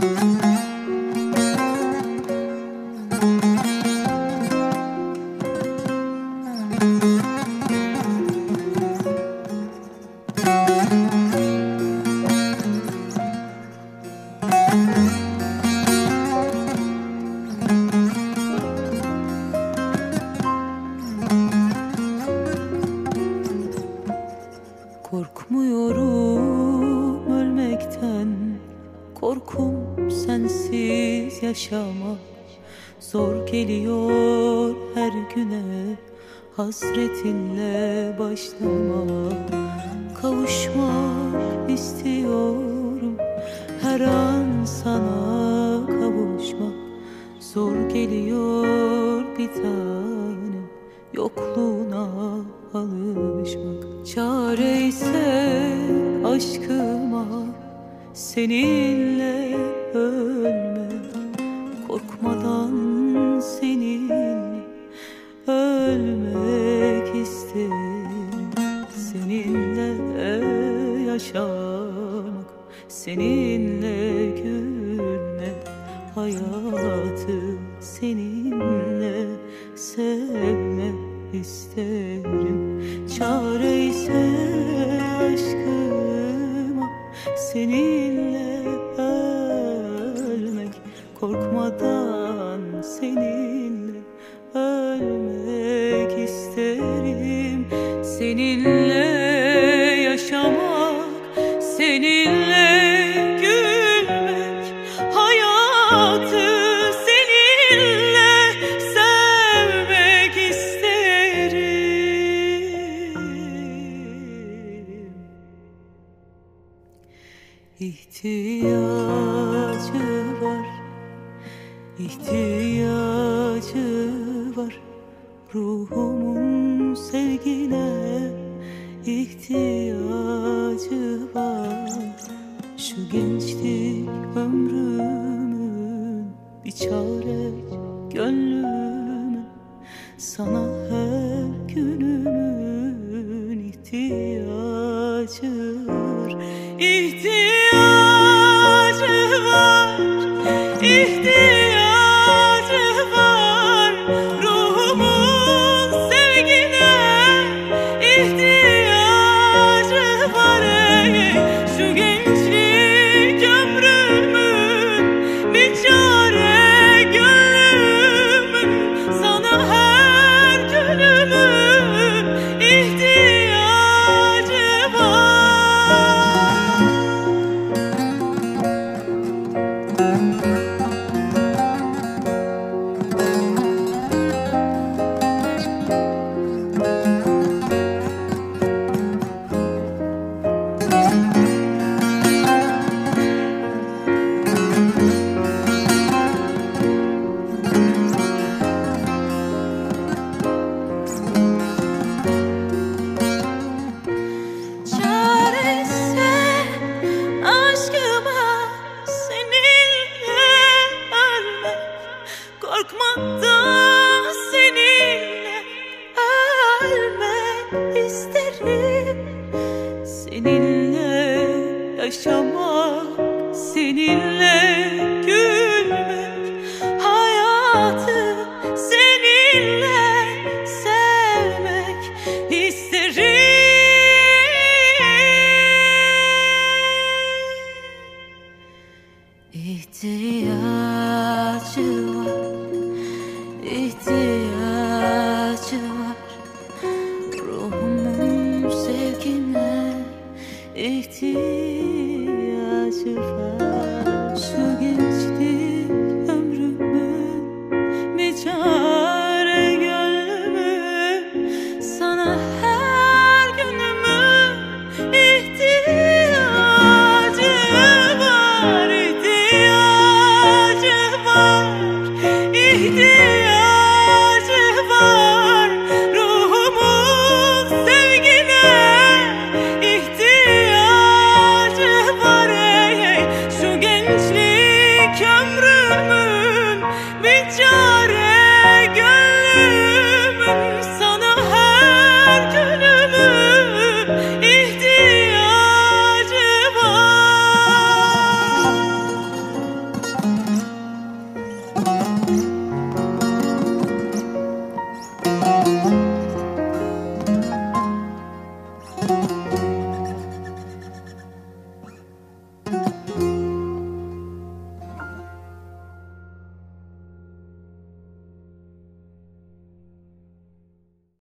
Korkmuyorum ölmekten, korkum sensiz yaşamak. Zor geliyor her güne, hasretinle başlamak. Kavuşmak istiyorum, her an sana kavuşmak. Zor geliyor bir tanem, yokluğuna alışmak. Çare ise aşkıma seninle ölmek. Korkmadan seninle ölmek isterim. Seninle yaşamak, seninle gülmek. Hayatı seninle sevmek isterim. Çare ise aşkıma seninle ölmek. Korkmadan seninle ölmek isterim. Seninle yaşamak, seninle gülmek. Hayatı seninle sevmek isterim. İhtiyacı var, ihtiyacı var ruhumun sevgine. İhtiyacı var şu gençlik ömrümün, bir çare gönlümün. Sana her günümün ihtiyacı var. İhtiyacı var, ihtiyacı var ruhumun sevgine. İhtiyacı var şu gençlik ömrümün, bir çare gönlümün. Sana her günümün ihtiyacı var. Çaresi aşkıma seninle ölmek. Korkmadan seninle ölmek isterim. Seninle yaşamak, seninle gülmek. Hayatı seninle sevmek isterim. İhtiyacı var, ihtiyacı var ruhumun sevgine. İhtiyacı